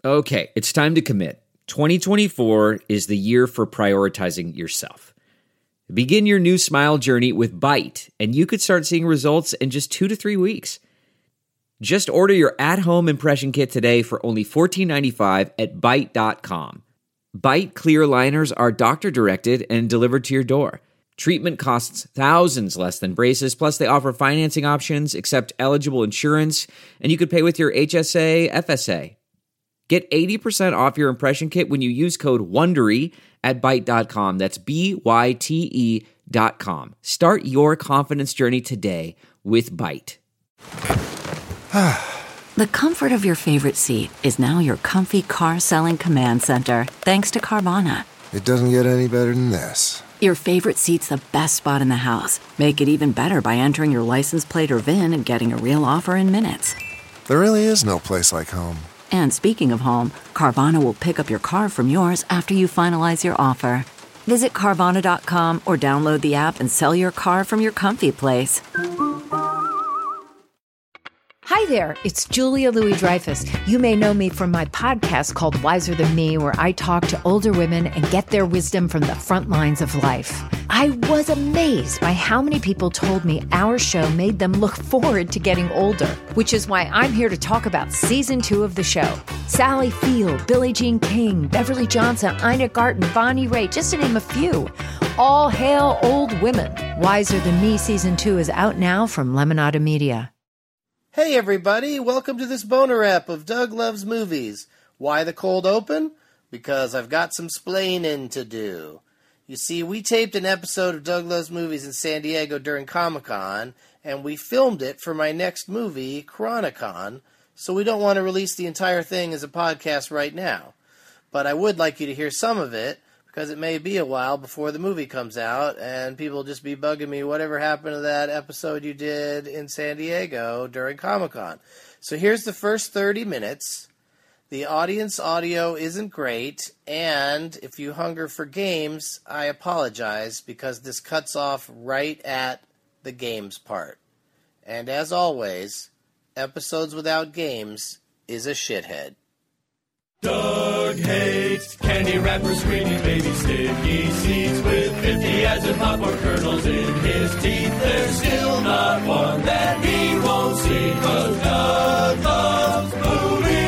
Okay, it's time to commit. 2024 is the year for prioritizing yourself. Begin your new smile journey with Byte, and you could start seeing results in just 2 to 3 weeks. Just order your at-home impression kit today for only $14.95 at Byte.com. Byte clear liners are doctor-directed and delivered to your door. Treatment costs thousands less than braces, plus they offer financing options, accept eligible insurance, and you could pay with your HSA, FSA. Get 80% off your impression kit when you use code WONDERY at Byte.com. That's BYTE.com. Start your confidence journey today with Byte. The comfort of your favorite seat is now your comfy car selling command center, thanks to Carvana. It doesn't get any better than this. Your favorite seat's the best spot in the house. Make it even better by entering your license plate or VIN and getting a real offer in minutes. There really is no place like home. And speaking of home, Carvana will pick up your car from yours after you finalize your offer. Visit Carvana.com or download the app and sell your car from your comfy place. Hi there, it's Julia Louis-Dreyfus. You may know me from my podcast called Wiser Than Me, where I talk to older women and get their wisdom from the front lines of life. I was amazed by how many people told me our show made them look forward to getting older, which is why I'm here to talk about season 2 of the show. Sally Field, Billie Jean King, Beverly Johnson, Ina Garten, Bonnie Raitt, just to name a few. All hail old women. Wiser Than Me season 2 is out now from Lemonada Media. Hey everybody, welcome to this boner app of Doug Loves Movies. Why the cold open? Because I've got some splaining to do. You see, we taped an episode of Doug Loves Movies in San Diego during Comic-Con, and we filmed it for my next movie, Chronicon, so we don't want to release the entire thing as a podcast right now. But I would like you to hear some of it, because it may be a while before the movie comes out, and people will just be bugging me, whatever happened to that episode you did in San Diego during Comic-Con. So here's the first 30 minutes. The audience audio isn't great, and if you hunger for games, I apologize, because this cuts off right at the games part. And as always, episodes without games is a shithead. Doug hates candy wrappers, screaming baby sticky seeds with 50 ads and popcorn kernels in his teeth. There's still not one that he won't see, 'cause Doug loves movies.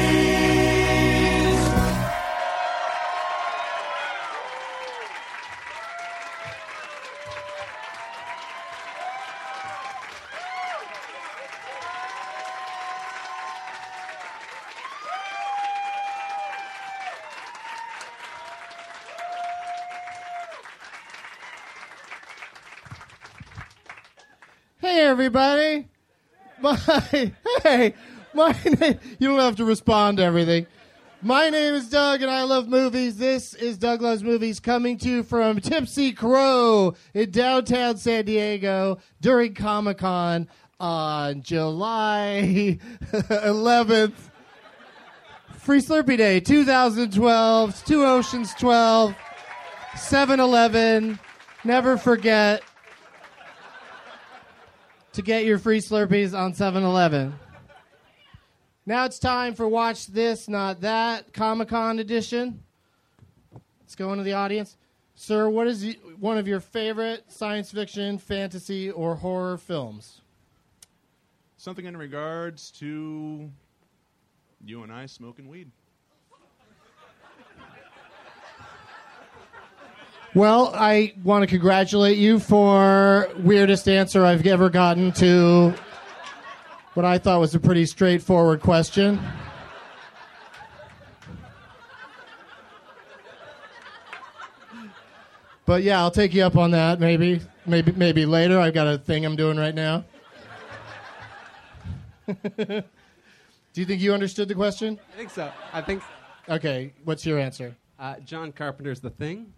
Hey, everybody. My name, you don't have to respond to everything. My name is Doug, and I love movies. This is Doug Loves Movies, coming to you from Tipsy Crow in downtown San Diego during Comic-Con on July 11th. Free Slurpee Day 2012, Two Oceans 12, 7-Eleven. Never forget to get your free Slurpees on 7-Eleven. Now it's time for Watch This, Not That, Comic-Con edition. Let's go into the audience. Sir, what is one of your favorite science fiction, fantasy, or horror films? Something in regards to you and I smoking weed. Well, I want to congratulate you for weirdest answer I've ever gotten to what I thought was a pretty straightforward question. But yeah, I'll take you up on that maybe later. I've got a thing I'm doing right now. Do you think you understood the question? I think so. I think. Okay, what's your answer? John Carpenter's The Thing.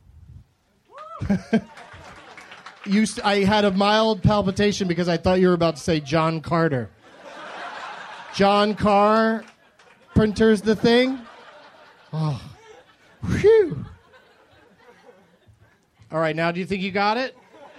I had a mild palpitation because I thought you were about to say John Carter. John Carpenter's The Thing? Oh. Whew. All right, now do you think you got it?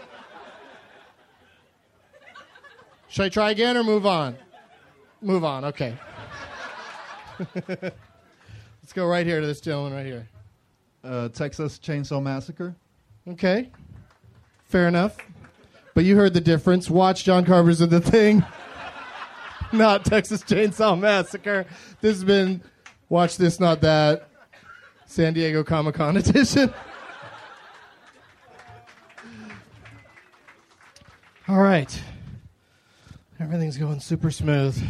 Should I try again or move on? Move on, okay. Let's go right here to this gentleman right here. Texas Chainsaw Massacre. Okay. Fair enough. But you heard the difference. Watch John Carpenter's of The Thing. Not Texas Chainsaw Massacre. This has been Watch This, Not That. San Diego Comic-Con edition. All right. Everything's going super smooth.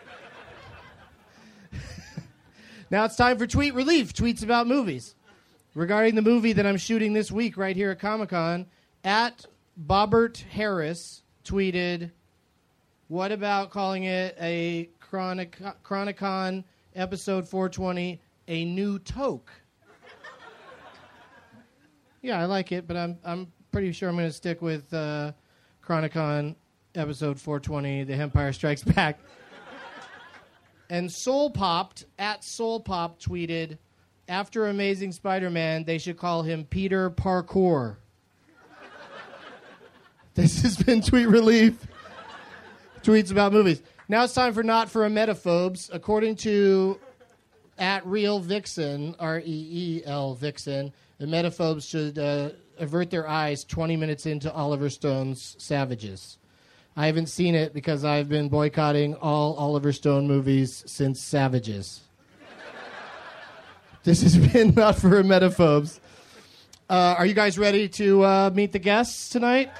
Now it's time for Tweet Relief, tweets about movies. Regarding the movie that I'm shooting this week right here at Comic-Con, at Bobbert Harris tweeted, what about calling it a Chronicon episode 420, a new toque? Yeah, I like it, but I'm pretty sure I'm going to stick with Chronicon episode 420, The Empire Strikes Back. And Soul Popped, at Soul Pop, tweeted, after Amazing Spider-Man, they should call him Peter Parkour. This has been Tweet Relief. Tweets about movies. Now it's time for Not for Emetophobes. According to at Real Vixen, R-E-E-L Vixen, emetophobes should avert their eyes 20 minutes into Oliver Stone's Savages. I haven't seen it because I've been boycotting all Oliver Stone movies since Savages. This has been Not for Emetophobes. Are you guys ready to meet the guests tonight?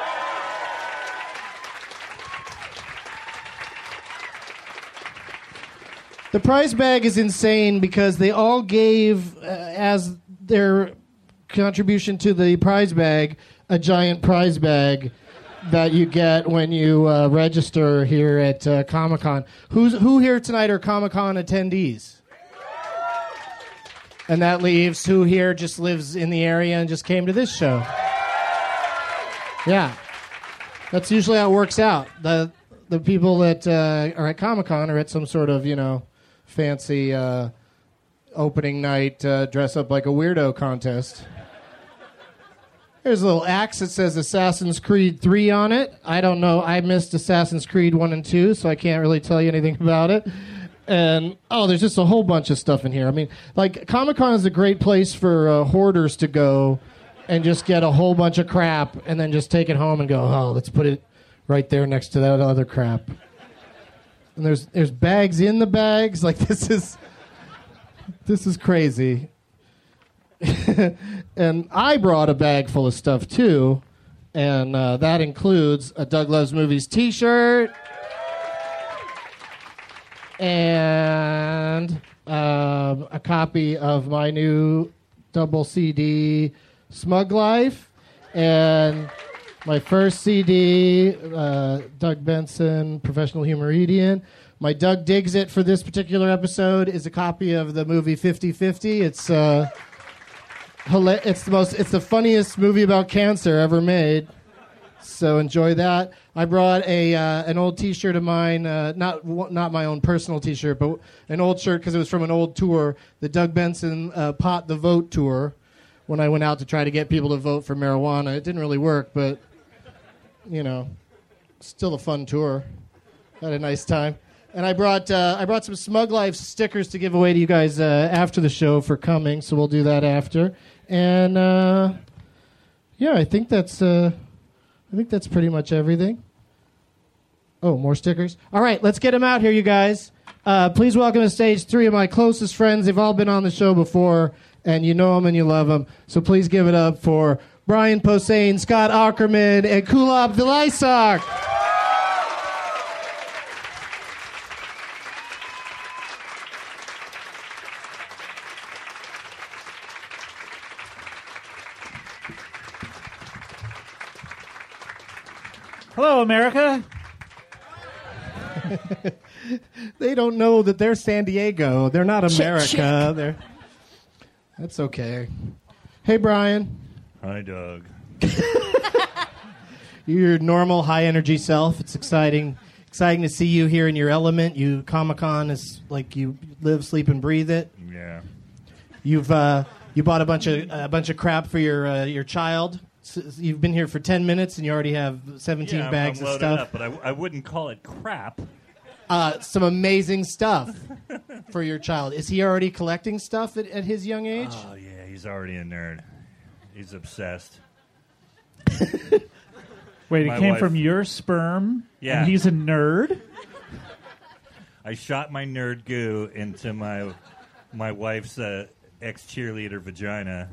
The prize bag is insane because they all gave, as their contribution to the prize bag, a giant prize bag that you get when you register here at Comic-Con. Who here tonight are Comic-Con attendees? And that leaves who here just lives in the area and just came to this show? Yeah. That's usually how it works out. The people that are at Comic-Con are at some sort of, fancy opening night dress up like a weirdo contest. There's a little axe that says Assassin's Creed 3 on it. I don't know. I missed Assassin's Creed 1 and 2, so I can't really tell you anything about it. And, there's just a whole bunch of stuff in here. I mean, like, Comic-Con is a great place for hoarders to go and just get a whole bunch of crap and then just take it home and go, let's put it right there next to that other crap. And there's bags in the bags. Like, this is crazy. And I brought a bag full of stuff, too. And that includes a Doug Loves Movies t-shirt and a copy of my new double CD, Smug Life, and my first CD, Doug Benson, Professional Humoridian. My Doug Digs It for this particular episode is a copy of the movie 50-50. It's the funniest movie about cancer ever made. So enjoy that. I brought an old T-shirt of mine, not my own personal T-shirt, but an old shirt because it was from an old tour, the Doug Benson Pot the Vote tour, when I went out to try to get people to vote for marijuana. It didn't really work, but, still a fun tour. Had a nice time. And I brought some Smug Life stickers to give away to you guys after the show for coming, so we'll do that after. And I think that's pretty much everything. Oh, more stickers. All right, let's get them out here, you guys. Please welcome to stage 3 of my closest friends. They've all been on the show before, and you know them and you love them. So please give it up for Brian Posehn, Scott Aukerman, and Kulap Vilaysack. Hello, America. They don't know that they're San Diego. They're not America. That's okay. Hey, Brian. Hi, Doug. You're your normal, high-energy self. It's exciting to see you here in your element. Comic-Con is like you live, sleep, and breathe it. Yeah. You bought a bunch of crap for your child. So you've been here for 10 minutes and you already have 17 bags I'm of loaded stuff. Up, but I wouldn't call it crap. some amazing stuff for your child. Is he already collecting stuff at his young age? Oh, yeah, he's already a nerd. He's obsessed. Wait, My it came wife- from your sperm? Yeah. And he's a nerd? I shot my nerd goo into my wife's ex-cheerleader vagina.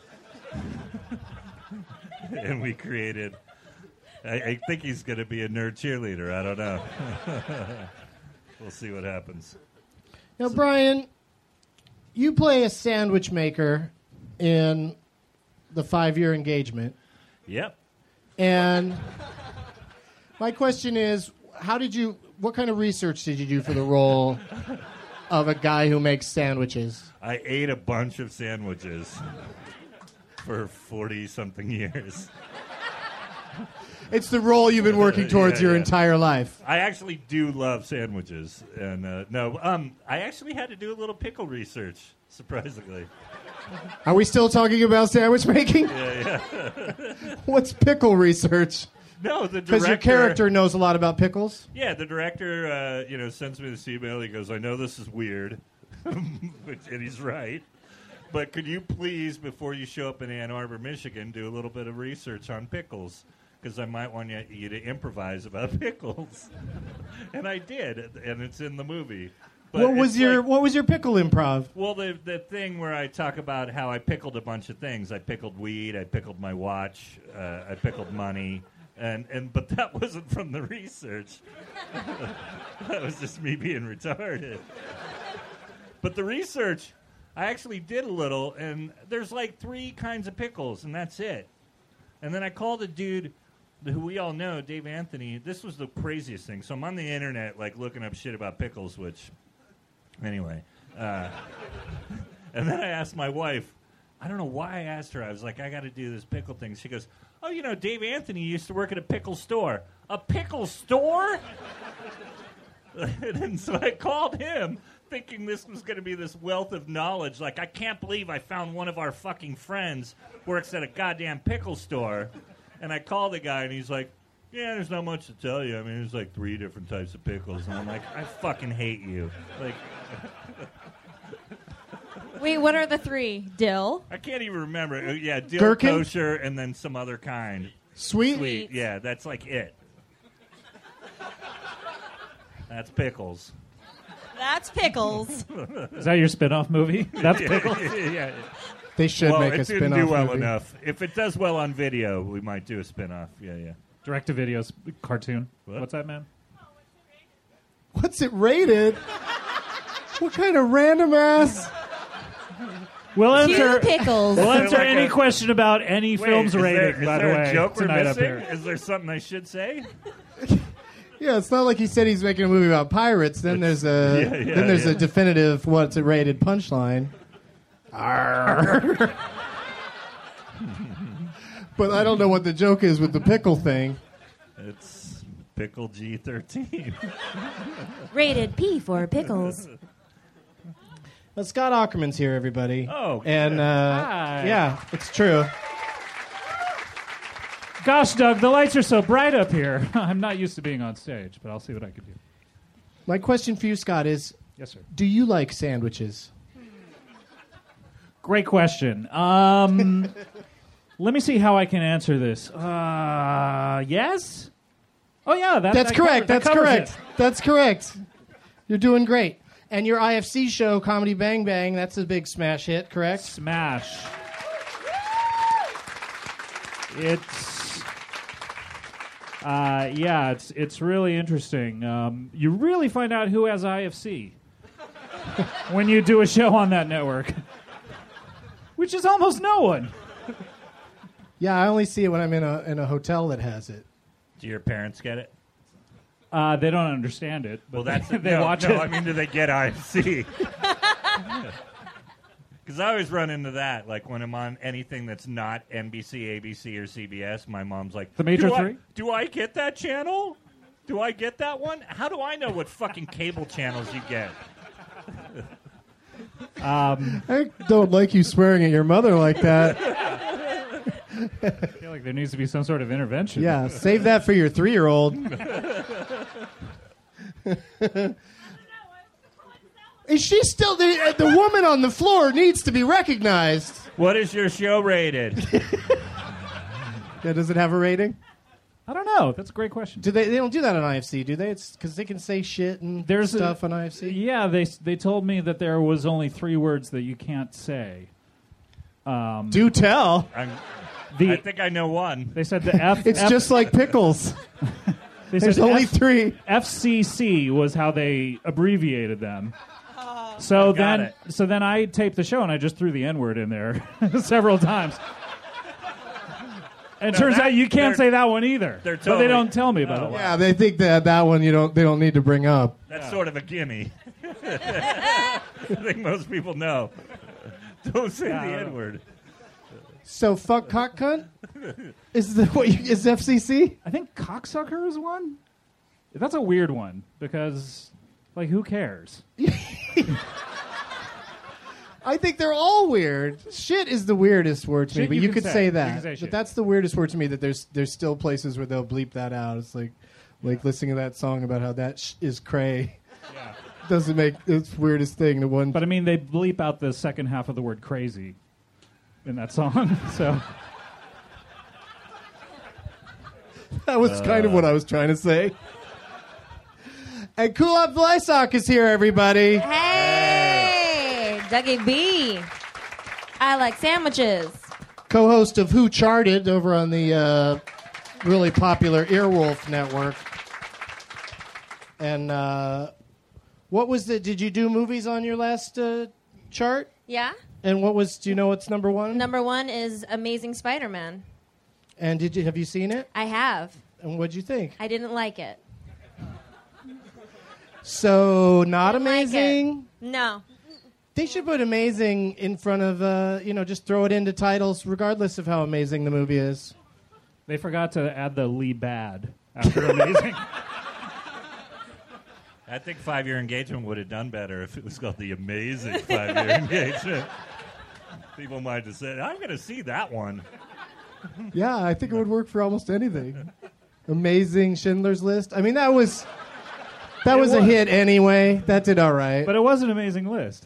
And we created... I think he's going to be a nerd cheerleader. I don't know. We'll see what happens. Now, Brian, you play a sandwich maker in the 5-year engagement. Yep. And my question is, what kind of research did you do for the role of a guy who makes sandwiches? I ate a bunch of sandwiches for 40-something years. It's the role you've been working towards your entire life. I actually do love sandwiches. And I actually had to do a little pickle research, surprisingly. Are we still talking about sandwich making? Yeah. What's pickle research? No, the director... Because your character knows a lot about pickles? Yeah, the director, sends me this email. He goes, I know this is weird, and he's right, but could you please, before you show up in Ann Arbor, Michigan, do a little bit of research on pickles? Because I might want you to improvise about pickles. And I did, and it's in the movie. But What was your pickle improv? Well, the thing where I talk about how I pickled a bunch of things. I pickled weed, I pickled my watch, I pickled money. But that wasn't from the research. That was just me being retarded. But the research, I actually did a little, and there's like 3 kinds of pickles, and that's it. And then I called a dude who we all know, Dave Anthony. This was the craziest thing. So I'm on the internet, like, looking up shit about pickles, which, anyway. And then I asked my wife, I don't know why I asked her. I was like, I got to do this pickle thing. She goes, oh, Dave Anthony used to work at a pickle store. A pickle store? And so I called him, thinking this was going to be this wealth of knowledge. Like, I can't believe I found one of our fucking friends works at a goddamn pickle store. And I called the guy, and he's like, yeah, there's not much to tell you. I mean, there's like 3 different types of pickles. And I'm like, I fucking hate you. Like... Wait, what are the 3? Dill? I can't even remember. Yeah, dill, Gherkin? kosher, and then some other kind. Sweet? Yeah, that's like it. That's pickles. That's pickles. Is that your spin-off movie? That's pickles? Yeah. They should make a spin-off. It didn't do well enough. If it does well on video, we might do a spin-off. Yeah. Direct-to-video cartoon. What's that, man? What's it rated? What kind of random ass... We'll answer pickles. We'll answer like any a- question about any film's rating, by the way, a joke we're tonight up missing? here. Is there something I should say? Yeah, it's not like he said he's making a movie about pirates. Then there's a definitive what's it rated punchline. Arr. But I don't know what the joke is with the pickle thing. It's Pickle G13. Rated P for pickles. Well, Scott Aukerman's here, everybody. Oh, and Hi. yeah, it's true. Gosh, Doug, the lights are so bright up here. I'm not used to being on stage, but I'll see what I can do. My question for you, Scott, is: Yes, sir. do you like sandwiches? Great question. Let me see how I can answer this. Yes? Oh, yeah. That's correct. That's correct. That's correct. You're doing great. And your IFC show, Comedy Bang Bang, that's a big smash hit, correct? Smash. It's really interesting. You really find out who has IFC when you do a show on that network, which is almost no one. Yeah, I only see it when I'm in a hotel that has it. Do your parents get it? They don't understand it. But Well, that's they watch it. I mean, do they get IFC? Because I always run into that. Like when I'm on anything that's not NBC, ABC, or CBS, my mom's like, The Major 3? Do I get that channel? Do I get that one? How do I know what fucking cable channels you get? I don't like you swearing at your mother like that. I feel like there needs to be some sort of intervention. Yeah, save that for your 3-year-old. Is she still the woman on the floor needs to be recognized? What is your show rated? Yeah, does it have a rating? I don't know. That's a great question. Do they don't do that on IFC, do they? It's because they can say shit and stuff on IFC. Yeah, they told me that there was only 3 words that you can't say. Do tell. I think I know one. They said the F. It's just like pickles. There's only 3. FCC was how they abbreviated them. So then I taped the show and I just threw the N-word in there several times. And it turns out you can't say that one either. But they don't tell me about it. Yeah, they think that one they don't need to bring up. That's sort of a gimme. I think most people know. Don't say the N-word. So fuck cock cunt? Is FCC? I think cocksucker is one. That's a weird one because, like, who cares? I think they're all weird. Shit is the weirdest word to me, Shit but you you can could say. say You that. can say But shit. that's the weirdest word to me. That there's still places where they'll bleep that out. It's like listening to that song about how that is cray. Yeah. Doesn't make it's the weirdest thing. The one, But I mean, they bleep out the second half of the word crazy in that song. So that was kind of what I was trying to say. And Kulap Vlasok is here, everybody. Hey, Dougie B. I like sandwiches. Co-host of Who Charted over on the really popular Earwolf Network. And what was did you do movies on your last chart? Yeah. And do you know what's number 1? Number 1 is Amazing Spider-Man. And have you seen it? I have. And what'd you think? I didn't like it. So, not Didn't like it. amazing? No. They should put amazing in front of, just throw it into titles regardless of how amazing the movie is. they forgot to add the Lee Bad after amazing. I think 5-Year Engagement would have done better if it was called The Amazing 5-Year Engagement. People might have said, I'm going to see that one. Yeah, I think it would work for almost anything. Amazing Schindler's List. I mean, that was a hit anyway. That did all right. But it was an amazing list.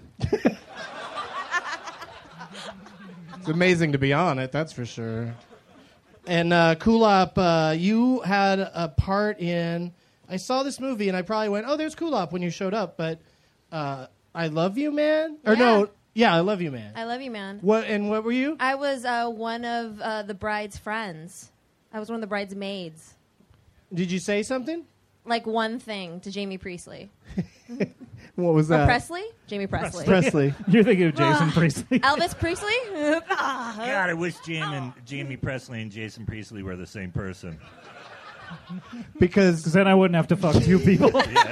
It's amazing to be on it, that's for sure. And Kulap, you had a part in... I saw this movie and I probably went, oh, there's Kulap when you showed up, but I Love You, Man? Or no, yeah, I Love You, Man. I Love You, Man. What were you? I was one of the bride's friends. I was one of the bridesmaids. Did you say something? Like one thing to Jamie Priestley. What was Or that? Presley? Jamie Presley. Presley. You're thinking of Jason Priestley. Elvis Presley? God, I wish Jamie Presley and Jason Priestley were the same person. Because then I wouldn't have to fuck 2 people.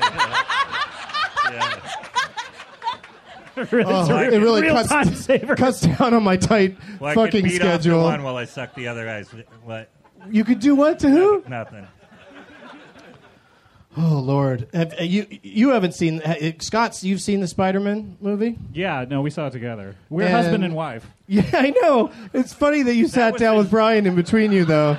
It really cuts down on my tight Well, I fucking could beat schedule. off the one while I suck the other guy's. What? You could do what to who? Nothing. Oh Lord, you haven't seen Scott? You've seen the Spider-Man movie? Yeah, no, we saw it together. We're And- husband and wife. Yeah, I know. It's funny that you sat down with Brian in between you, though.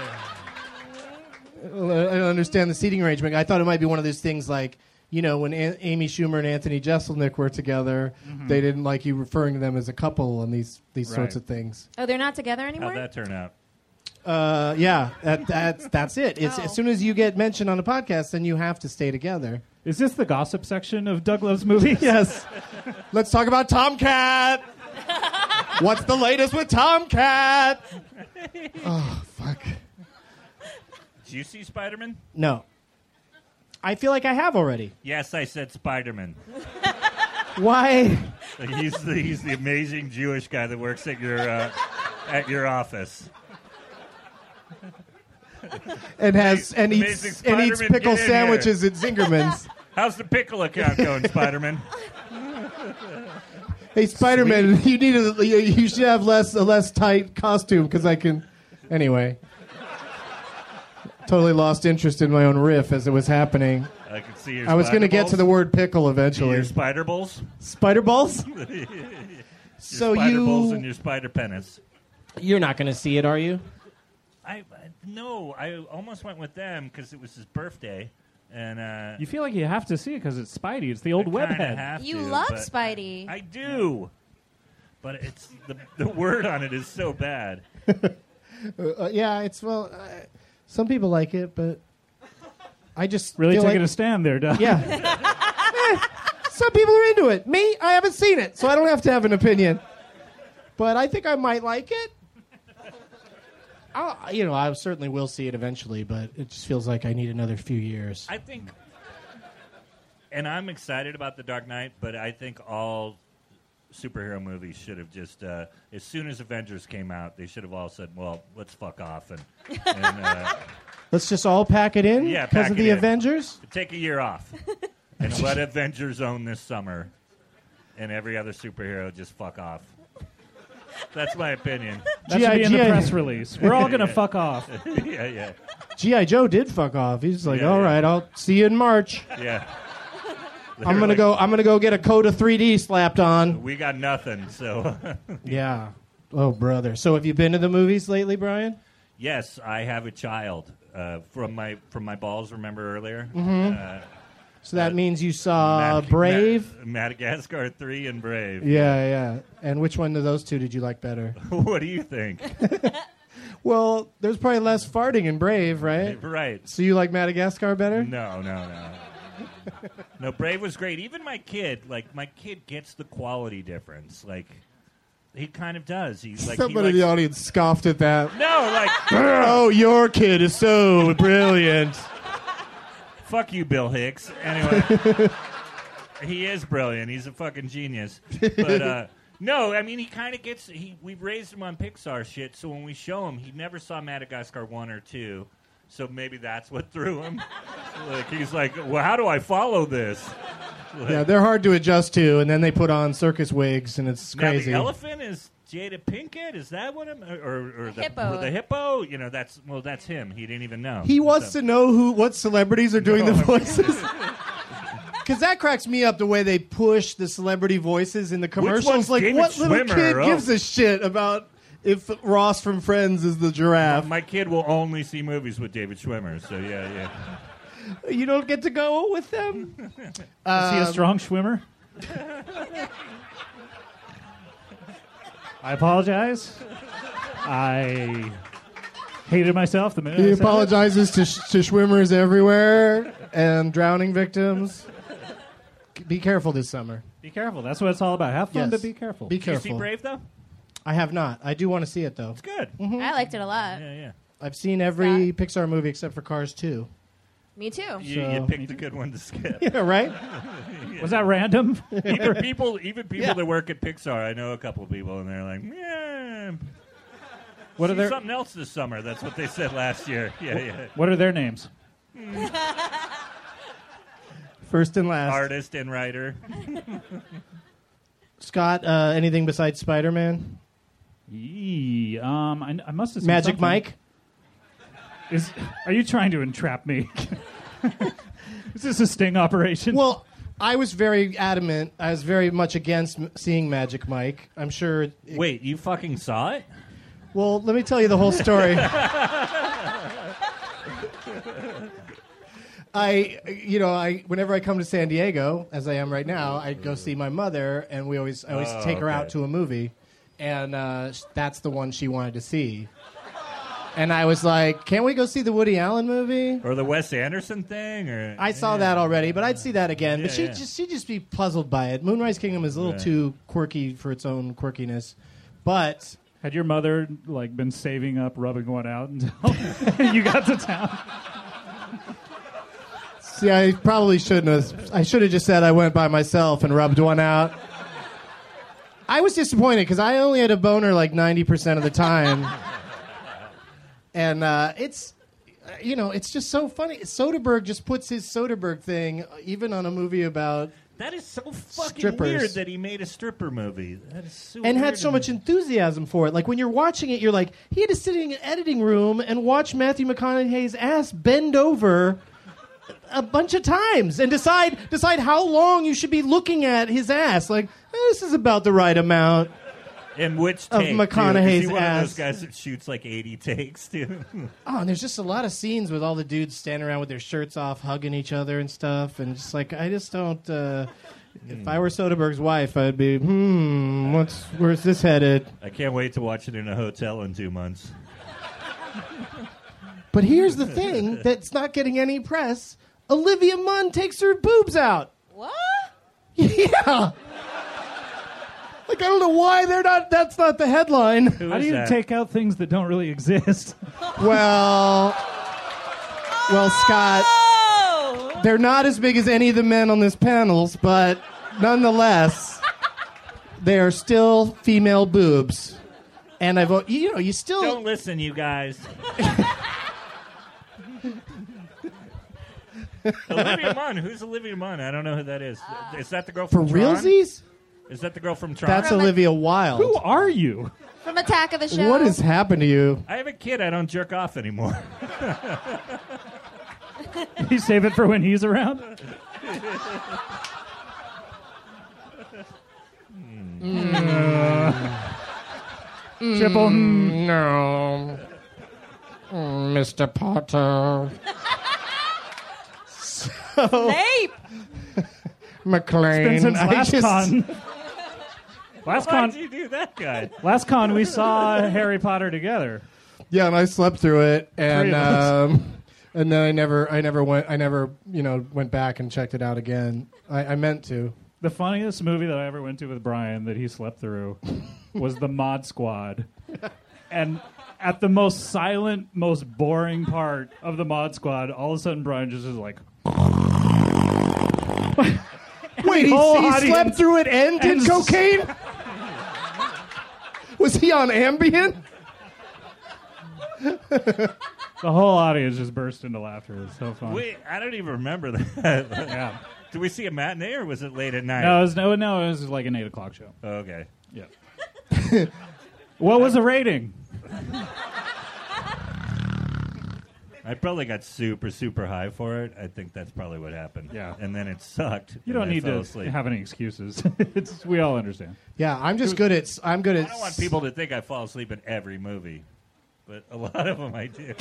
I don't understand the seating arrangement. I thought it might be one of those things like, when Amy Schumer and Anthony Jeselnik were together, they didn't like you referring to them as a couple and these sorts of things. Oh, they're not together anymore? How'd that turn out? Yeah, that's it. It's as soon as you get mentioned on a podcast, then you have to stay together. Is this the gossip section of Doug Loves Movies? Yes. Let's talk about Tomcat. What's the latest with Tomcat? Oh, fuck. Did you see Spider-Man? No. I feel like I have already. Yes, I said Spider-Man. Why? He's the amazing Jewish guy that works at your office. And eats Spider-Man, pickle get in sandwiches here. at Zingerman's. How's the pickle account going, Spider-Man? Hey, Spider-Man, you should have a less tight costume because I can. Anyway, totally lost interest in my own riff as it was happening. I could see your. I was going to get to the word pickle eventually. Your spider balls. Spider balls. So spider balls and your spider pennants. You're not going to see it, are you? No, I almost went with them because it was his birthday, And you feel like you have to see it because it's Spidey. It's the old webhead. You love Spidey. I do. But it's the word on it is so bad. Yeah, it's some people like it, but I just really feel taking like, a stand there, Doug. Yeah. Some people are into it. Me, I haven't seen it, so I don't have to have an opinion. But I think I might like it. I certainly will see it eventually, but it just feels like I need another few years. I think, and I'm excited about The Dark Knight, but I think all superhero movies should have just, as soon as Avengers came out, they should have all said, well, let's fuck off. And Let's just all pack it in because of the Avengers? Take a year off and let Avengers own this summer, and every other superhero just fuck off. That's my opinion. That should be in the press release. We're all going to fuck off. Yeah. G.I. Joe did fuck off. He's like, all right, I'll see you in March. Yeah. I'm gonna go get a coat of 3D slapped on. We got nothing, so. Yeah. Oh, brother. So have you been to the movies lately, Brian? Yes, I have a child from my balls. Remember earlier? Mm-hmm. So that means you saw Brave, Madagascar 3, and Brave. Yeah. And which one of those two did you like better? What do you think? Well, there's probably less farting in Brave, right? Right. So you like Madagascar better? No. No, Brave was great. Even my kid gets the quality difference. Like, he kind of does. He's like Somebody in the audience scoffed at that. No, like, oh, your kid is so brilliant. Fuck you, Bill Hicks. Anyway, he is brilliant. He's a fucking genius. But no, I mean, he kind of gets. We raised him on Pixar shit, so when we show him, he never saw Madagascar 1 or 2. So maybe that's what threw him. Like, he's like, well, how do I follow this? Like, yeah, they're hard to adjust to, and then they put on circus wigs, and it's now crazy. The elephant is Jada Pinkett? Is that what him? Or the hippo? The hippo? You know, that's him. He didn't even know. He wants to know what celebrities are doing the voices. Because that cracks me up, the way they push the celebrity voices in the commercials. Which one's like, David what little Schwimmer? kid gives a shit about if Ross from Friends is the giraffe? My kid will only see movies with David Schwimmer, so yeah. You don't get to go with them? Is he a strong swimmer? I apologize. I hated myself the minute He I said it. apologizes to swimmers everywhere and drowning victims. Be careful this summer. Be careful. That's what it's all about. Have fun, Yes. but be careful. Be Did you careful. see Brave, though? I have not. I do want to see it, though. It's good. I liked it a lot. Yeah. I've seen every Pixar movie except for Cars 2. Me too. You picked a good one to skip. Yeah, right? Was that random? Even people that work at Pixar, I know a couple of people, and they're like, yeah. What are see their something else this summer? That's what they said last year. Yeah. What are their names? First and last. Artist and writer. Scott, anything besides Spider-Man? I must have seen Magic something. Mike? Are you trying to entrap me? Is this a sting operation? Well, I was very adamant. I was very much against seeing Magic Mike. I'm sure. Wait, you fucking saw it? Well, let me tell you the whole story. Whenever I come to San Diego, as I am right now, I go see my mother, and I always take her out to a movie, and that's the one she wanted to see. And I was like, can't we go see the Woody Allen movie? Or the Wes Anderson thing? Or I saw that already, but I'd see that again. But Yeah, she'd just be puzzled by it. Moonrise Kingdom is a little too quirky for its own quirkiness. But had your mother been saving up, rubbing one out until you got to town? See, I probably shouldn't have. I should have just said I went by myself and rubbed one out. I was disappointed because I only had a boner 90% of the time. And it's just so funny. Soderbergh just puts his Soderbergh thing even on a movie about that is so fucking strippers. weird that he made a stripper movie. That is so and weird had so to much me. enthusiasm for it. Like when you're watching it, you're like, he had to sit in an editing room and watch Matthew McConaughey's ass bend over a bunch of times and decide how long you should be looking at his ass. Like, this is about the right amount. In which of take, McConaughey's Is he one ass. of those guys that shoots like 80 takes, too? Oh, and there's just a lot of scenes with all the dudes standing around with their shirts off, hugging each other and stuff, and just like I just don't. If I were Soderbergh's wife, I'd be, where's this headed? I can't wait to watch it in a hotel in 2 months. But here's the thing that's not getting any press: Olivia Munn takes her boobs out. What? Yeah. Like, I don't know why they're not. That's not the headline. How do you take out things that don't really exist? Well, Scott, they're not as big as any of the men on this panels, but nonetheless, they are still female boobs. And you still Don't listen, you guys. Olivia Munn. Who's Olivia Munn? I don't know who that is. Is that the girl for from Tron? realsies. Is that the girl from Tron? That's Olivia Wilde. Who are you? From Attack of the Show. What has happened to you? I have a kid. I don't jerk off anymore. You save it for when he's around? Triple. No. Mr. Potter. Snape. McLean. It's been since last con. Last Why'd con. you do that guy? Last con, we saw Harry Potter together. Yeah, and I slept through it, and Three of us. and then I never went back and checked it out again. I meant to. The funniest movie that I ever went to with Brian that he slept through was The Mod Squad. And at the most silent, most boring part of The Mod Squad, all of a sudden Brian just is like... Wait, he slept through it and did and cocaine? Was he on Ambien? The whole audience just burst into laughter. It was so fun. Wait, I don't even remember that. Yeah. Did we see a matinee or was it late at night? No, it was like an 8 o'clock show. Oh, okay. Yeah. What was the rating? I probably got super, super high for it. I think that's probably what happened. Yeah. And then it sucked. You don't and I need fell to asleep. have any excuses. We all understand. Yeah, I'm good at. I don't want people to think I fall asleep in every movie, but a lot of them I do.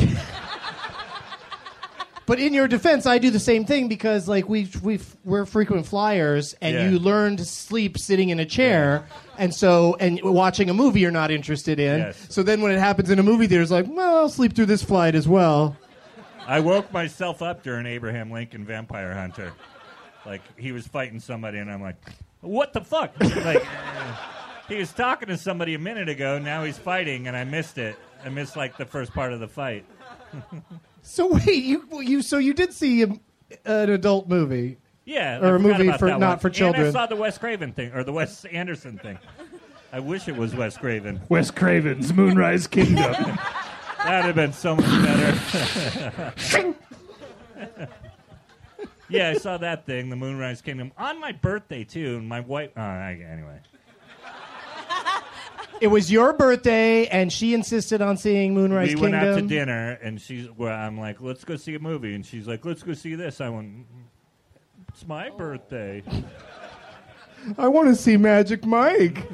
But in your defense, I do the same thing because, like, we're frequent flyers, and Yeah. you learn to sleep sitting in a chair, and watching a movie you're not interested in. Yes. So then when it happens in a movie theater, it's like, well, I'll sleep through this flight as well. I woke myself up during Abraham Lincoln Vampire Hunter. Like, he was fighting somebody, and I'm like, what the fuck? Like, he was talking to somebody a minute ago, now he's fighting, and I missed it. I missed, like, the first part of the fight. So wait, you did see an adult movie? Yeah. Or I a forgot movie about for that not one. for children. And I saw the Wes Craven thing, or the Wes Anderson thing. I wish it was Wes Craven. Wes Craven's Moonrise Kingdom. That would have been so much better. Yeah, I saw that thing, the Moonrise Kingdom, on my birthday, too. And my wife... anyway. It was your birthday, and she insisted on seeing Moonrise We Kingdom. went out to dinner, and I'm like, let's go see a movie. And she's like, let's go see this. I went, it's my birthday. I want to see Magic Mike.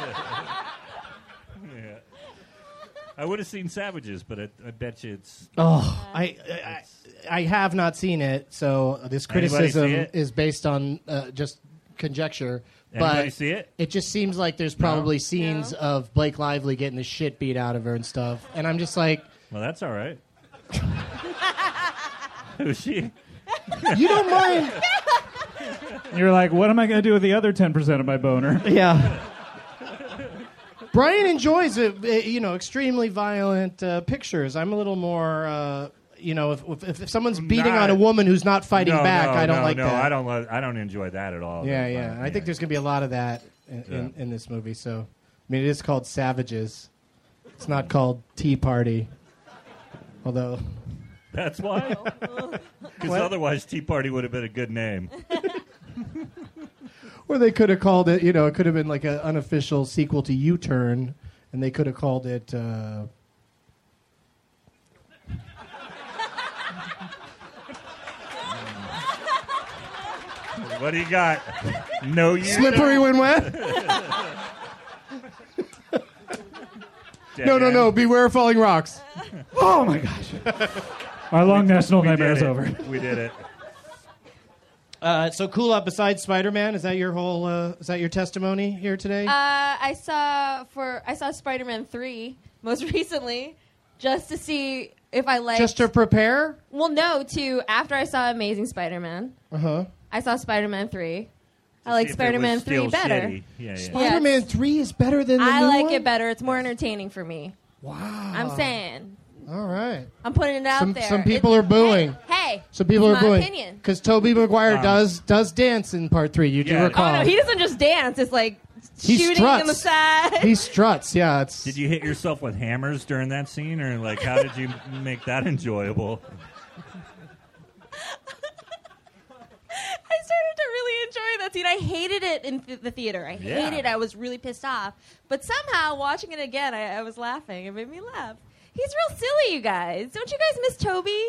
Yeah. I would have seen Savages, but I bet you it's... Oh, I have not seen it, so this criticism see it? is based on just conjecture. Anybody But see it? It just seems like there's probably scenes of Blake Lively getting the shit beat out of her and stuff, and I'm just like, Well, that's all right. Who's she? you don't mind? You're like, what am I going to do with the other 10% of my boner? Yeah. Brian enjoys extremely violent pictures. I'm a little more, if someone's beating on a woman who's not fighting back, I don't like that. I don't enjoy that at all. Yeah. I think there's going to be a lot of that in this movie. So, I mean, it is called Savages. It's not called Tea Party. Although... That's why? Because otherwise Tea Party would have been a good name. Or they could have called it, it could have been like an unofficial sequel to U-Turn, and they could have called it... What do you got? No, you Slippery when wet? No. Beware falling rocks. Oh my gosh. Our long national nightmare is over. We did it. So cool up besides Spider-Man. Is that your whole? Is that your testimony here today? I saw Spider-Man 3 most recently, just to see if I liked. Just to prepare? Well, no. After I saw Amazing Spider-Man, I saw Spider-Man 3. I like Spider-Man 3 better. Yeah. Spider-Man 3 is better than the I new like one? it better. It's more entertaining for me. Wow. I'm saying. All right. I'm putting it out there. Some people are booing. Hey, some people it's are booing. my opinion. Because Tobey Maguire does dance in part 3. You do recall? Oh no, he doesn't just dance. It's like shooting in the side. He struts. Yeah. Did you hit yourself with hammers during that scene, or like how did you make that enjoyable? I started to really enjoy that scene. I hated it in the theater. I hated it. I was really pissed off. But somehow, watching it again, I was laughing. It made me laugh. He's real silly, you guys. Don't you guys miss Toby?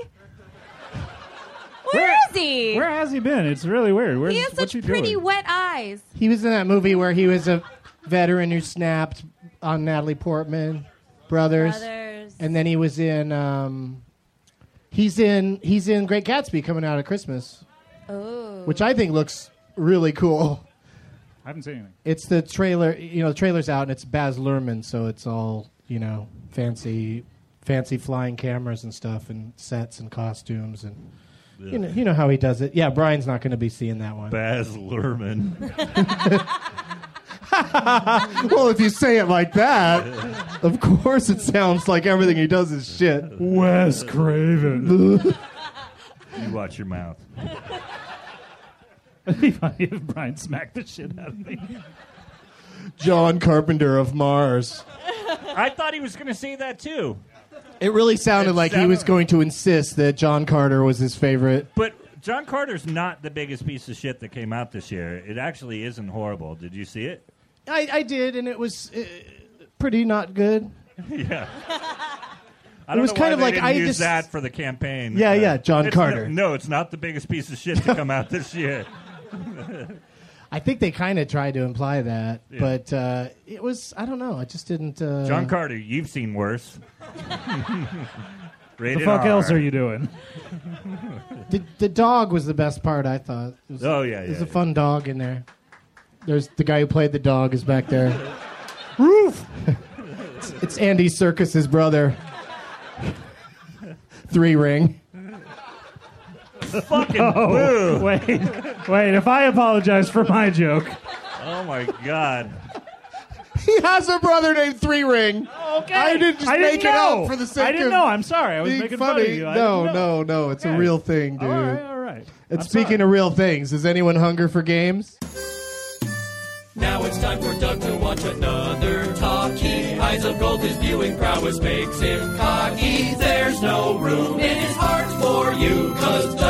Where is he? Where has he been? It's really weird. He has such pretty wet eyes. He was in that movie where he was a veteran who snapped on Natalie Portman, Brothers. And then he was in he's in Great Gatsby coming out at Christmas. Oh. Which I think looks really cool. I haven't seen anything. It's the trailer, the trailer's out and it's Baz Luhrmann, so it's all, fancy flying cameras and stuff and sets and costumes and you know how he does it. Yeah, Brian's not going to be seeing that one. Baz Luhrmann. Well, if you say it like that, of course it sounds like everything he does is shit. Wes Craven. You watch your mouth. It'd be funny if Brian smacked the shit out of me. John Carpenter of Mars. I thought he was going to say that too. It really sounded like he was going to insist that John Carter was his favorite. But John Carter's not the biggest piece of shit that came out this year. It actually isn't horrible. Did you see it? I did, and it was pretty not good. Yeah. I It don't was know kind why of they like didn't I use just that for the campaign. Yeah, John It's Carter. No, it's not the biggest piece of shit to come out this year. I think they kind of tried to imply that, Yeah. but it was, I don't know, I just didn't... John Carter, you've seen worse. The fuck else are you doing? The dog was the best part, I thought. It was, There's a fun dog in there. There's the guy who played the dog is back there. Roof! It's Andy Serkis's brother. 3 Ring. Fucking boo. Wait. If I apologize for my joke. Oh, my God. He has a brother named 3 Ring. Okay. I didn't make it know. up for the sake of I didn't know. I'm sorry. I was being making funny. fun of you. I No. didn't know. It's a real thing, dude. All right. And speaking of real things, is anyone hungry for games? Now it's time for Doug to watch another talkie. Eyes of gold, his viewing prowess makes him cocky. There's no room in his heart for you, 'cause Doug